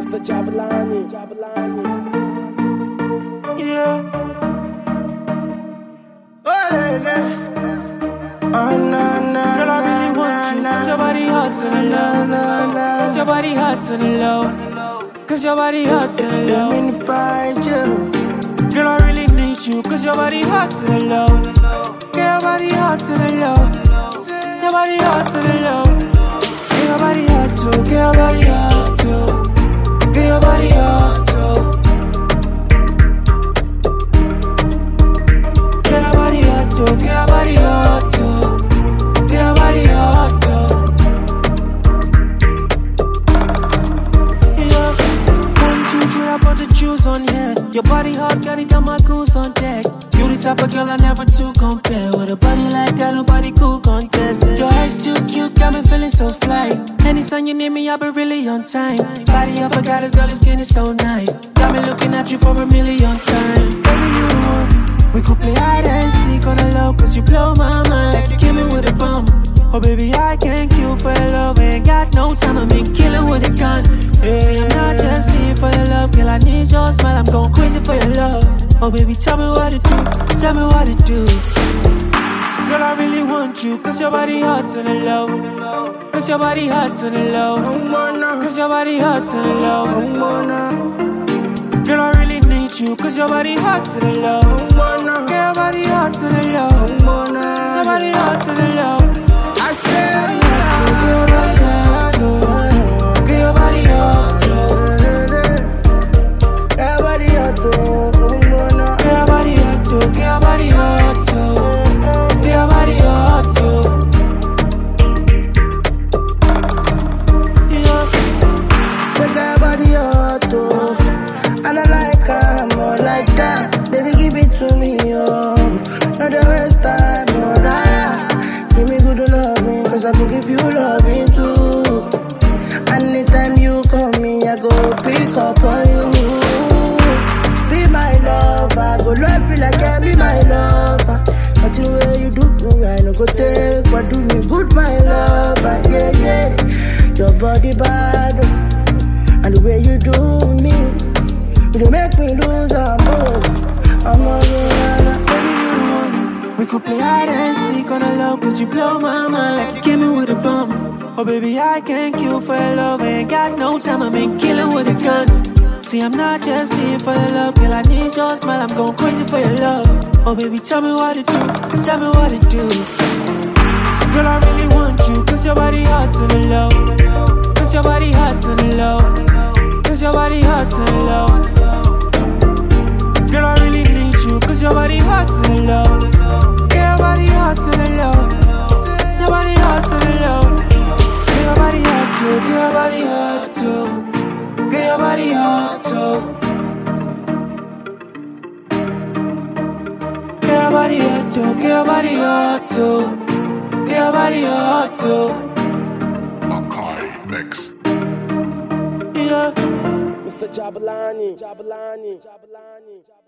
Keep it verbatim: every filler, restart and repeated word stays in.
Mister Jabalani, Jabalani. Yeah. Oh, lady. Oh, na, na, girl, I really want you. Cause your body hot to the low. Cause your body hot to the low. Cause your body hot to the low. Girl, I really need you. Cause your body hot to the low. Girl, your body hot to the low. Your body hot to the low. Girl, your body hot too. Girl, your body hot too. Girl, your body hot too. Girl, your body hot too. Girl, your body hot too. Girl, your body hot too. Yeah. One, two, three, I put the juice on here. Your body hot, got it, got my goose on deck. You the type of girl I never to compare. With a body like that, nobody cool contest. Your hair's too cute, got me feeling so fly. Anytime you need me, I'll be really on time. Body up, I got this girl, the skin is so nice. Got me looking at you for a million times. Baby, you the one. We could play hide and seek on the low, cause you blow my mind like you came in with a bomb. Oh baby, I can't kill for your love. Ain't got no time, I'm in killing with a gun. Yeah. See, I'm not just here for your love, girl, I need your smile, I'm going crazy for your love. Oh baby, tell me what to do, tell me what to do. Girl, I really want you, cause your body hot to the low. Cause your body hot to the low. Cause your body hot to the low. Girl, I really need you, cause your body hot to the low. Girl, your body hot to the low. Your body hot to the low. I said, girl, your body hot too. Girl, your body hot too. Your body hot too. Girl, your body hot too. Girl, your body hot too. Girl, your body hot too. Yeah. So girl, your body hot too. And I like her more like that. Baby, give it to me, yo. Not the waste time, no, nah. Give me good loving, cause I could give you loving too. Anytime you call me, I go pick up on you. Be my lover, I go love you like I be my lover. Nothing where you do me, I no go take, but do me good, my lover. Yeah, yeah. Your body bad, and the way you do me, you make me lose a move. I'm all in. Baby, you the one. We could play hide and seek on the low, cause you blow my mind like you came in with a bomb. Oh baby, I can't kill for your love. Ain't got no time, I'm in killing with a gun. See, I'm not just here for your love, girl, I need your smile, I'm going crazy for your love. Oh baby, tell me what to do, tell me what to do. Girl, I really want you, cause your body hot to the low. Cause your body hot to the low. Cause your body hot to the low. Girl, I really need you, cause your body hot to the low. Girl, your body hot to the low. Your body hot to the low. Girl, your body hot too. Girl, your body hot too. Girl, your body hot too. Girl, your body hot too. Girl, your body hot too. Girl, your body hot too. Makai Mix. Yeah. Mister Jabalani, Jabalani, Jabalani.